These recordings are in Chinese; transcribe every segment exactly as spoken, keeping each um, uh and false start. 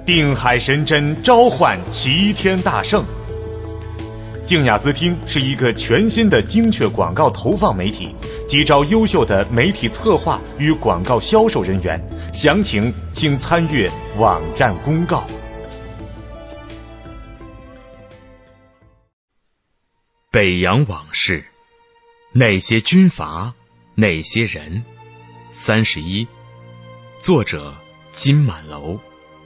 定海神针召唤齐天大圣。静雅思听是一个全新的精确广告投放媒体，急招优秀的媒体策划与广告销售人员，详情请参阅网站公告。 北洋往事，那些军阀，那些人。三十一，作者金满楼。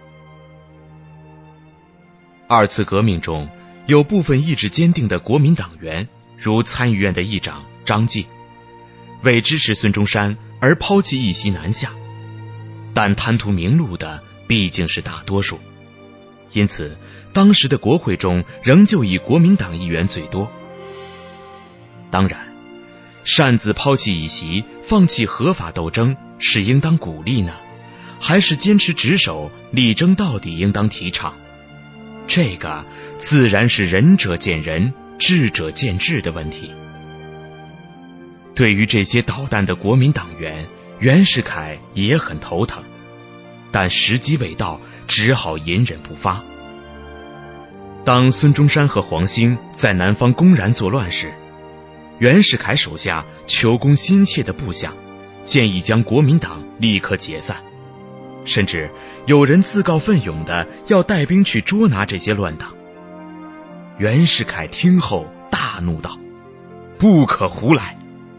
二次革命中，有部分意志坚定的国民党员，如参议院的议长张介，为支持孙中山而抛弃一席南下，但贪图名禄的毕竟是大多数，因此当时的国会中仍旧以国民党议员最多。当然，擅自抛弃一席，放弃合法斗争，是应当鼓励呢，还是坚持职守，力争到底应当提倡？这个自然是仁者见仁，智者见智的问题。对于这些捣蛋的国民党员，袁世凯也很头疼，但时机未到，只好隐忍不发。当孙中山和黄兴在南方公然作乱时，袁世凯手下求功心切的部下建议将国民党立刻解散，甚至有人自告奋勇的要带兵去捉拿这些乱党。袁世凯听后大怒道：不可胡来！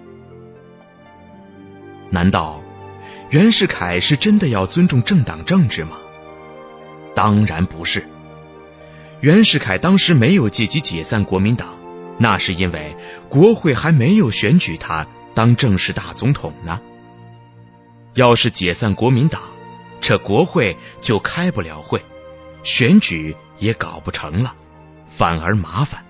难道袁世凯是真的要尊重政党政治吗？当然不是。袁世凯当时没有借机解散国民党，那是因为国会还没有选举他当正式大总统呢。要是解散国民党，这国会就开不了会，选举也搞不成了，反而麻烦。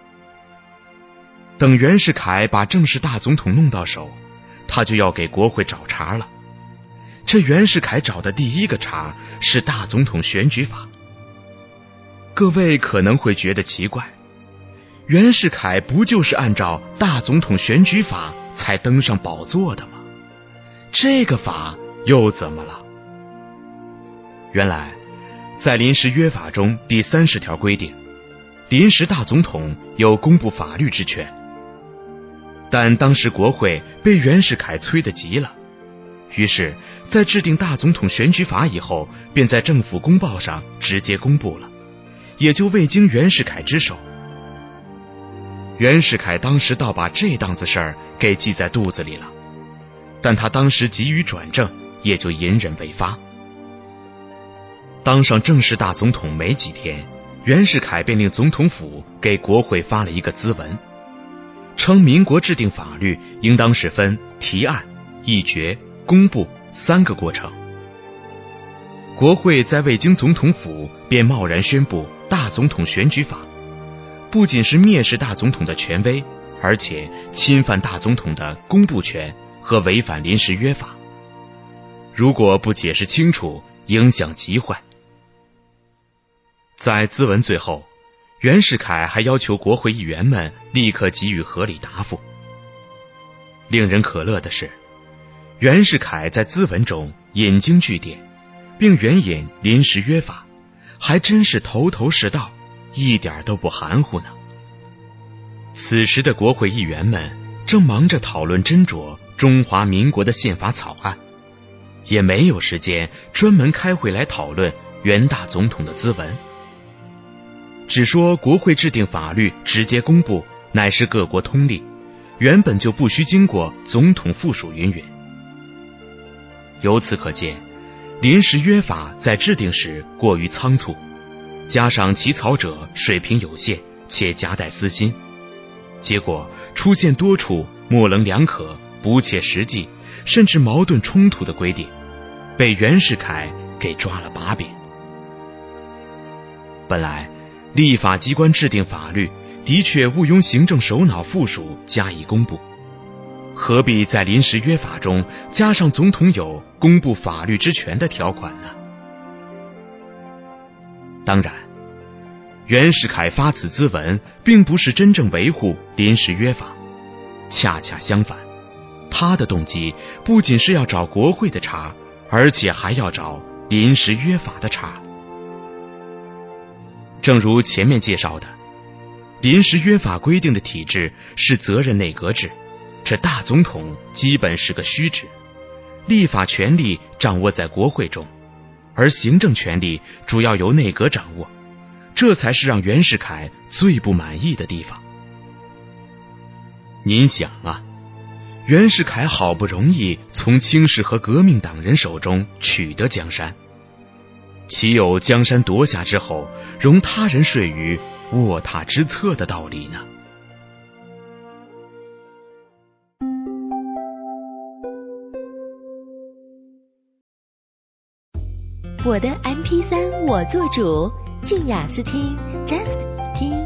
等袁世凯把正式大总统弄到手，他就要给国会找茬了。这袁世凯找的第一个茬是大总统选举法。各位可能会觉得奇怪，袁世凯不就是按照大总统选举法才登上宝座的吗？这个法又怎么了？原来在临时约法中第三十条规定，临时大总统有公布法律之权。但当时国会被袁世凯催得急了，于是在制定大总统选举法以后，便在政府公报上直接公布了，也就未经袁世凯之手。袁世凯当时倒把这档子事儿给记在肚子里了，但他当时急于转正，也就隐忍未发。当上正式大总统没几天，袁世凯便令总统府给国会发了一个咨文，称民国制定法律应当是分提案、议决、公布三个过程。国会在未经总统府便贸然宣布大总统选举法，不仅是蔑视大总统的权威，而且侵犯大总统的公布权和违反临时约法。如果不解释清楚，影响极坏。在咨文最后，袁世凯还要求国会议员们立刻给予合理答复。令人可乐的是，袁世凯在咨文中引经据典，并援引临时约法，还真是头头是道，一点都不含糊呢。此时的国会议员们正忙着讨论斟酌中华民国的宪法草案，也没有时间专门开会来讨论袁大总统的咨文。只说国会制定法律直接公布乃是各国通例，原本就不需经过总统附属云云。由此可见，临时约法在制定时过于仓促，加上起草者水平有限且夹带私心，结果出现多处模棱两可、不切实际甚至矛盾冲突的规定，被袁世凯给抓了把柄。本来立法机关制定法律的确务庸行政首脑附属加以公布，何必在临时约法中加上总统有公布法律之权的条款呢？当然，袁世凯发此咨文并不是真正维护临时约法，恰恰相反，他的动机不仅是要找国会的茬，而且还要找临时约法的茬。 正如前面介绍的，临时约法规定的体制是责任内阁制，这大总统基本是个虚职，立法权力掌握在国会中，而行政权力主要由内阁掌握，这才是让袁世凯最不满意的地方。您想啊，袁世凯好不容易从清室和革命党人手中取得江山，岂有江山夺下之后容他人睡于卧榻之侧的道理呢？ 我的 M P 三 我做主，静雅思听 Just 听。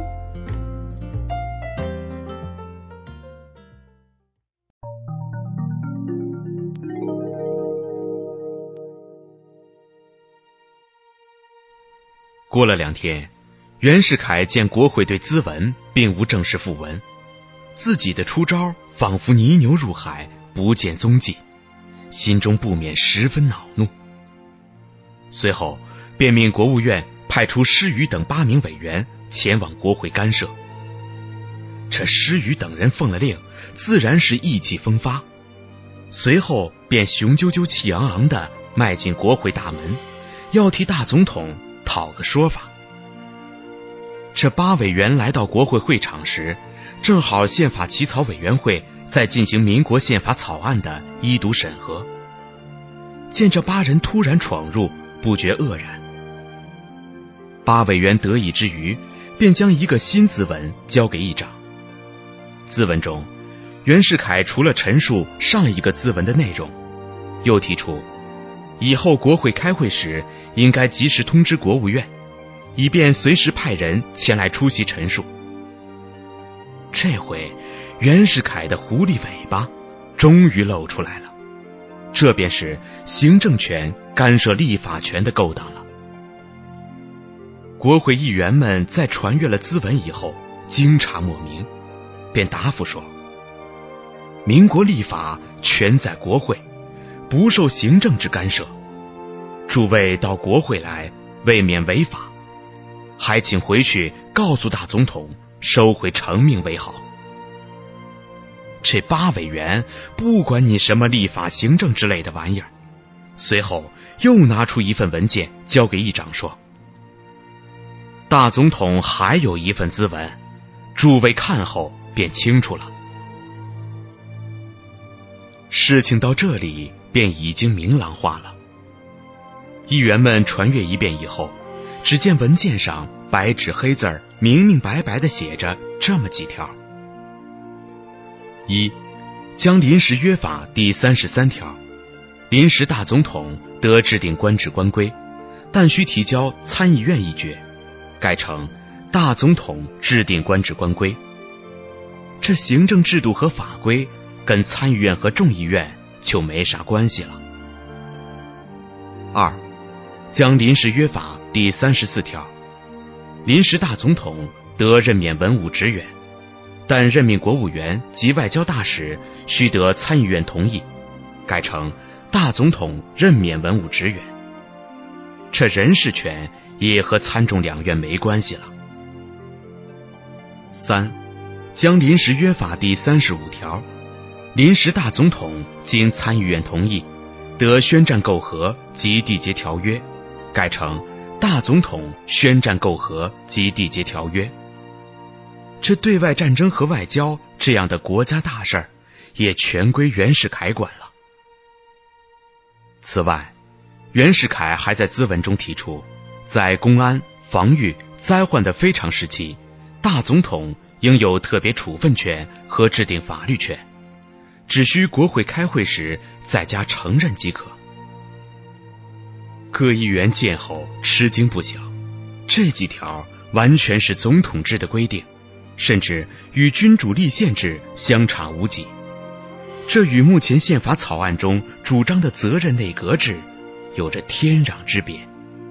过了两天，袁世凯见国会对咨文并无正式复文，自己的出招仿佛泥牛入海，不见踪迹，心中不免十分恼怒。随后便命国务院派出施宇等八名委员前往国会干涉。这施宇等人奉了令，自然是意气风发，随后便雄赳赳气昂昂地迈进国会大门，要替大总统讨个说法。这八委员来到国会会场时，正好宪法起草委员会在进行民国宪法草案的一读审核。见这八人突然闯入，不觉愕然。八委员得意之余，便将一个新咨文交给议长。咨文中，袁世凯除了陈述上一个咨文的内容，又提出以后国会开会时应该及时通知国务院，以便随时派人前来出席陈述。这回袁世凯的狐狸尾巴终于露出来了，这便是行政权干涉立法权的勾当了。国会议员们在传阅了咨文以后惊诧莫名，便答复说，民国立法全在国会，不受行政之干涉，诸位到国会来未免违法，还请回去告诉大总统收回成命为好。这八委员不管你什么立法行政之类的玩意儿，随后又拿出一份文件交给议长说，大总统还有一份咨文，诸位看后便清楚了。事情到这里便已经明朗化了。议员们传阅一遍以后，只见文件上白纸黑字儿明明白白地写着这么几条：一、将临时约法第三十三条，临时大总统得制定官制官规，但需提交参议院议决，改成大总统制定官制官规。这行政制度和法规跟参议院和众议院就没啥关系了。二、将临时约法第三十四条，临时大总统得任免文武职员，但任命国务员及外交大使须得参议院同意，改成大总统任免文武职员。这人事权也和参众两院没关系了。三、将临时约法第三十五条，临时大总统经参议院同意，得宣战媾和及缔结条约，改成大总统宣战媾和及缔结条约。这对外战争和外交这样的国家大事儿，也全归袁世凯管了。此外，袁世凯还在咨文中提出，在公安、防御、灾患的非常时期，大总统应有特别处分权和制定法律权，只需国会开会时在家承认即可。各议员见后吃惊不小，这几条完全是总统制的规定，甚至与君主立宪制相差无几，这与目前宪法草案中主张的责任内阁制有着天壤之别。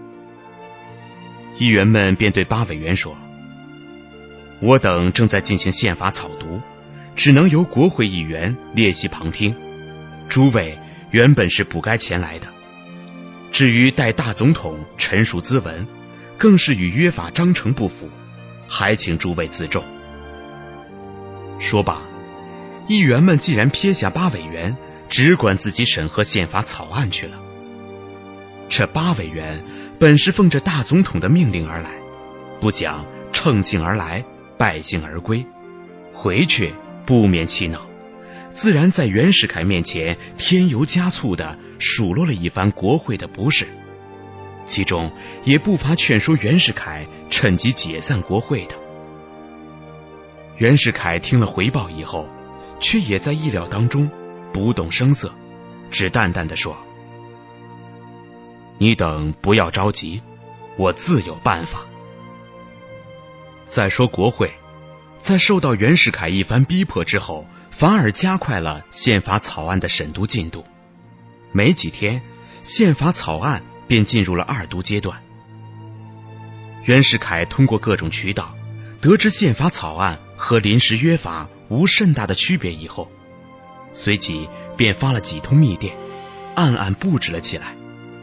议员们便对八委员说，我等正在进行宪法草读，只能由国会议员列席旁听，诸位原本是不该前来的。至于待大总统陈述咨文， 更是与约法章程不符，还请诸位自重。说罢，议员们既然撇下八委员，只管自己审核宪法草案去了。这八委员本是奉着大总统的命令而来，不想乘兴而来，败兴而归，回去不免气恼，自然在袁世凯面前添油加醋地数落了一番国会的不是，其中也不乏劝说袁世凯趁机解散国会的。袁世凯听了回报以后，却也在意料当中，不动声色，只淡淡地说：你等不要着急，我自有办法。再说国会在受到袁世凯一番逼迫之后，反而加快了宪法草案的审读进度，没几天宪法草案便进入了二读阶段。袁世凯通过各种渠道得知宪法草案和临时约法无甚大的区别以后，随即便发了几通密电，暗暗布置了起来。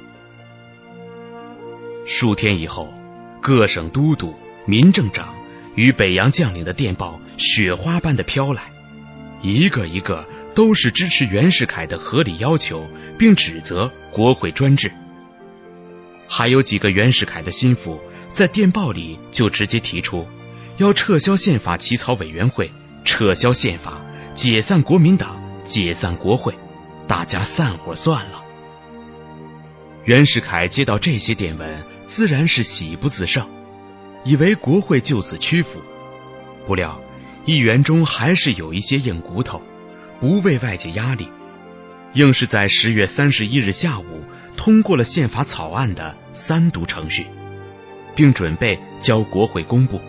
数天以后，各省都督、民政长与北洋将领的电报雪花般的飘来，一个一个都是支持袁世凯的合理要求，并指责国会专制。还有几个袁世凯的心腹在电报里就直接提出要撤销宪法起草委员会，撤销宪法，解散国民党，解散国会，大家散伙算了。袁世凯接到这些电文，自然是喜不自胜，以为国会就此屈服。不料议员中还是有一些硬骨头，不为外界压力，硬是在十月三十一日下午通过了宪法草案的三读程序，并准备交国会公布。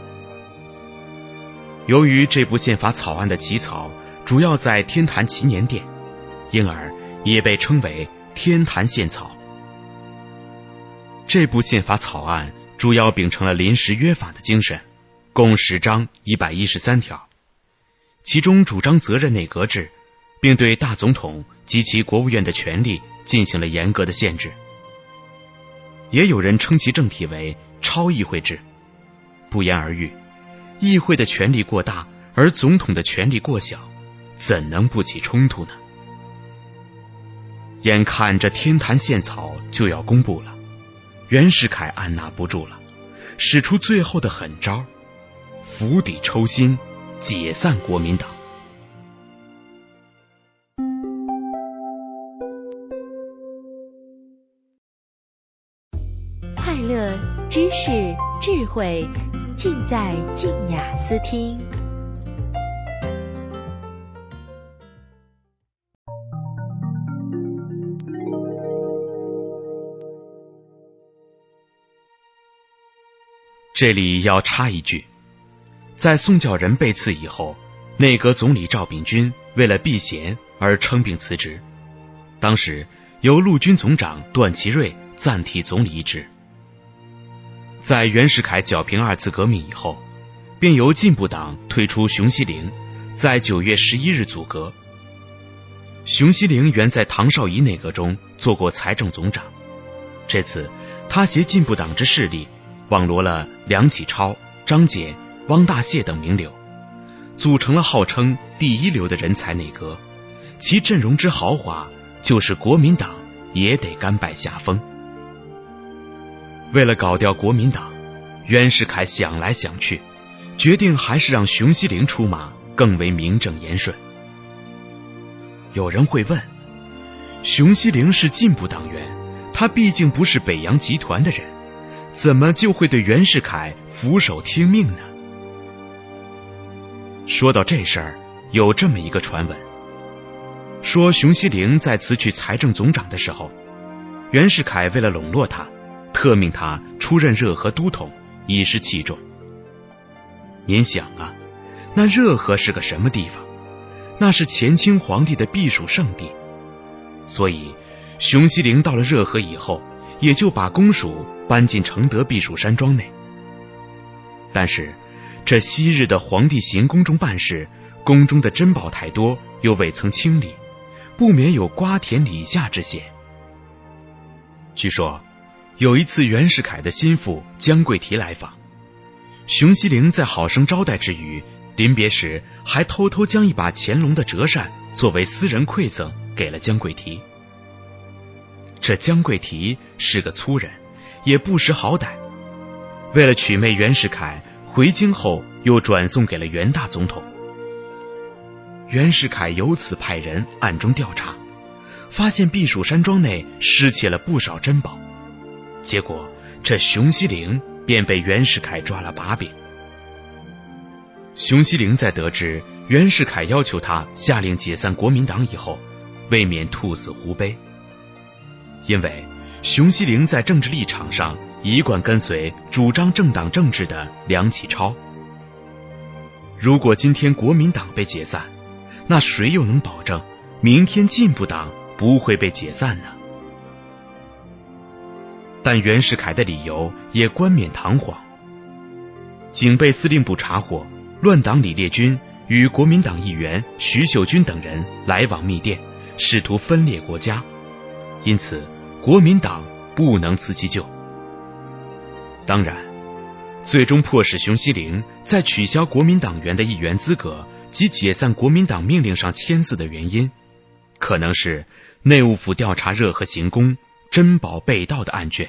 由于这部宪法草案的起草主要在天坛祈年殿，因而也被称为天坛宪草。这部宪法草案主要秉承了临时约法的精神，共十章一百一十三条，其中主张责任内阁制，并对大总统及其国务院的权力进行了严格的限制。也有人称其正体为超议会制。不言而喻，议会的权力过大，而总统的权力过小，怎能不起冲突呢？眼看着天坛宪草就要公布了，袁世凯按捺不住了，使出最后的狠招，釜底抽薪，解散国民党。 快乐、知识、智慧，尽在静雅思听。 这里要插一句，在宋教仁被刺以后，内阁总理赵秉钧为了避嫌而称病辞职，当时由陆军总长段祺瑞暂替总理一职。在袁世凯剿平二次革命以后，便由进步党推出熊希龄，在九月十一日组阁。熊希龄原在唐绍仪内阁中做过财政总长，这次他携进步党之势力网罗了梁启超、张謇、汪大燮等名流，组成了号称第一流的人才内阁，其阵容之豪华，就是国民党也得甘拜下风。为了搞掉国民党，袁世凯想来想去，决定还是让熊希龄出马更为名正言顺。有人会问，熊希龄是进步党员，他毕竟不是北洋集团的人，怎么就会对袁世凯俯首听命呢？说到这事儿，有这么一个传闻，说熊希龄在辞去财政总长的时候，袁世凯为了笼络他，特命他出任热河都统，以示器重。您想啊，那热河是个什么地方？那是乾清皇帝的避暑胜地，所以熊希龄到了热河以后，也就把公署搬进承德避暑山庄内。但是这昔日的皇帝行宫中办事，宫中的珍宝太多，又未曾清理，不免有瓜田李下之嫌。据说有一次袁世凯的心腹江贵提来访，熊希龄在好生招待之余，临别时还偷偷将一把乾隆的折扇作为私人馈赠给了江贵提。这江贵提是个粗人，也不识好歹，为了取媚袁世凯，回京后又转送给了袁大总统。袁世凯由此派人暗中调查，发现避暑山庄内失窃了不少珍宝，结果这熊希龄便被袁世凯抓了把柄。熊希龄在得知袁世凯要求他下令解散国民党以后，未免兔死狐悲。因为熊希龄在政治立场上一贯跟随主张政党政治的梁启超，如果今天国民党被解散，那谁又能保证明天进步党不会被解散呢？但袁世凯的理由也冠冕堂皇。警备司令部查获乱党李烈钧与国民党议员徐秀君等人来往密电，试图分裂国家，因此国民党不能辞其咎。当然，最终迫使熊希龄在取消国民党员的议员资格及解散国民党命令上签字的原因，可能是内务府调查热河行宫珍宝被盗的案卷。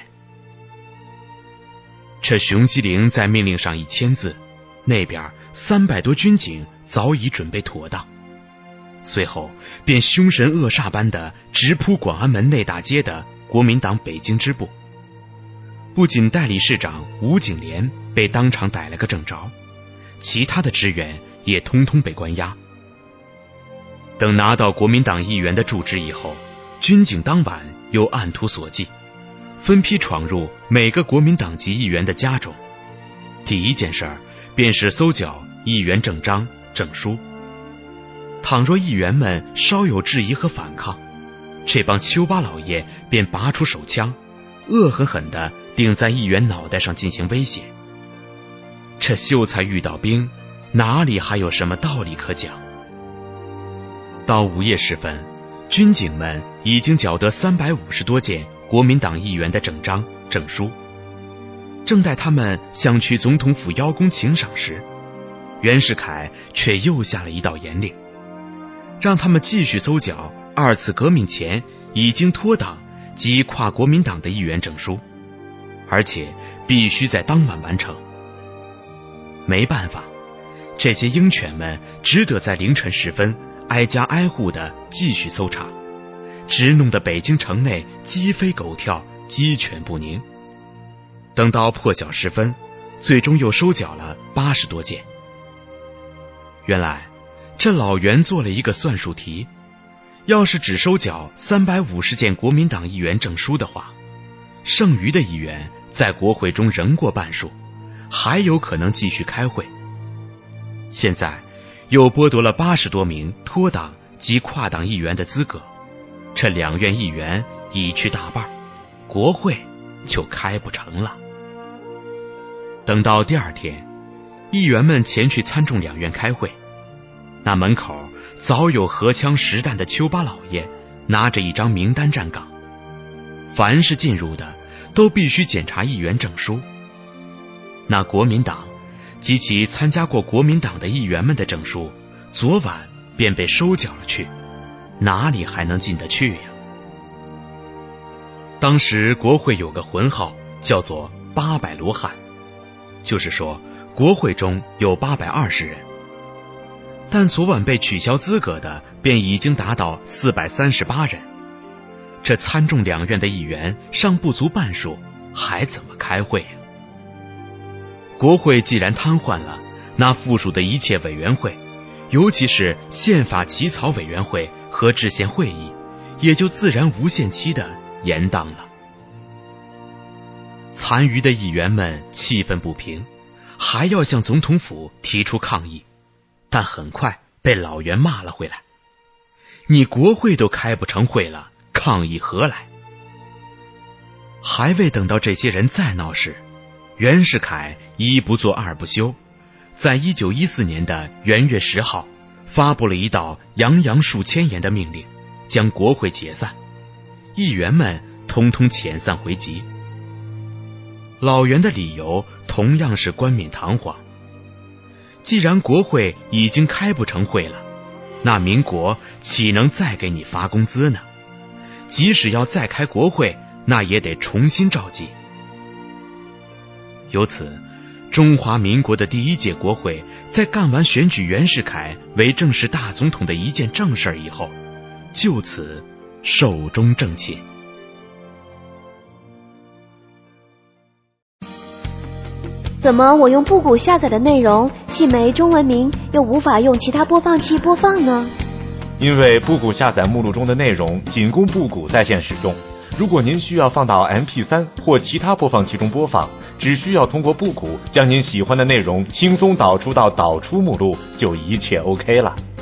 这熊希龄在命令上一签字，那边三百多军警早已准备妥当，随后便凶神恶煞般的直扑广安门内大街的国民党北京支部。不仅代理市长吴景莲被当场逮了个正着，其他的职员也通通被关押。等拿到国民党议员的住址以后，军警当晚又按图索骥，分批闯入每个国民党籍议员的家中。第一件事儿便是搜缴议员证章、证书。倘若议员们稍有质疑和反抗，这帮丘巴老爷便拔出手枪，恶狠狠地顶在议员脑袋上进行威胁。这秀才遇到兵，哪里还有什么道理可讲？到午夜时分，军警们已经缴得三百五十多件国民党议员的证章、证书。正待他们想去总统府邀功请赏时，袁世凯却又下了一道严令，让他们继续搜缴二次革命前已经脱党及跨国民党的议员证书，而且必须在当晚完成。没办法，这些鹰犬们只得在凌晨时分挨家挨户的继续搜查，直弄得北京城内鸡飞狗跳，鸡犬不宁。等到破晓时分，最终又收缴了八十多件。原来这老袁做了一个算术题，要是只收缴三百五十件国民党议员证书的话，剩余的议员在国会中仍过半数，还有可能继续开会。现在又剥夺了八十多名脱党及跨党议员的资格，这两院议员已去大半，国会就开不成了。等到第二天，议员们前去参众两院开会，那门口早有荷枪实弹的丘巴老爷拿着一张名单站岗，凡是进入的都必须检查议员证书。那国民党及其参加过国民党的议员们的证书，昨晚便被收缴了去，哪里还能进得去呀？当时国会有个浑号叫做八百罗汉，就是说国会中有八百二十人，但昨晚被取消资格的便已经达到四百三十八人，这参众两院的议员尚不足半数，还怎么开会呀？国会既然瘫痪了，那附属的一切委员会，尤其是宪法起草委员会和制宪会议，也就自然无限期的延宕了。残余的议员们气愤不平，还要向总统府提出抗议，但很快被老袁骂了回来。你国会都开不成会了，抗议何来？还未等到这些人再闹事，袁世凯一不做二不休，在一九一四年的元月十号发布了一道洋洋数千言的命令，将国会解散，议员们通通遣散回籍。 老袁的理由同样是冠冕堂皇。既然国会已经开不成会了，那民国岂能再给你发工资呢？即使要再开国会，那也得重新召集。由此，中华民国的第一届国会在干完选举袁世凯为正式大总统的一件正事以后，就此寿终正寝。 怎么我用布谷下载的内容既没中文名，又无法用其他播放器播放呢？ 因为布谷下载目录中的内容仅供布谷在线使用，如果您需要放到 M P 三 或其他播放器中播放，只需要通过布谷将您喜欢的内容轻松导出到导出目录，就一切 OK 了。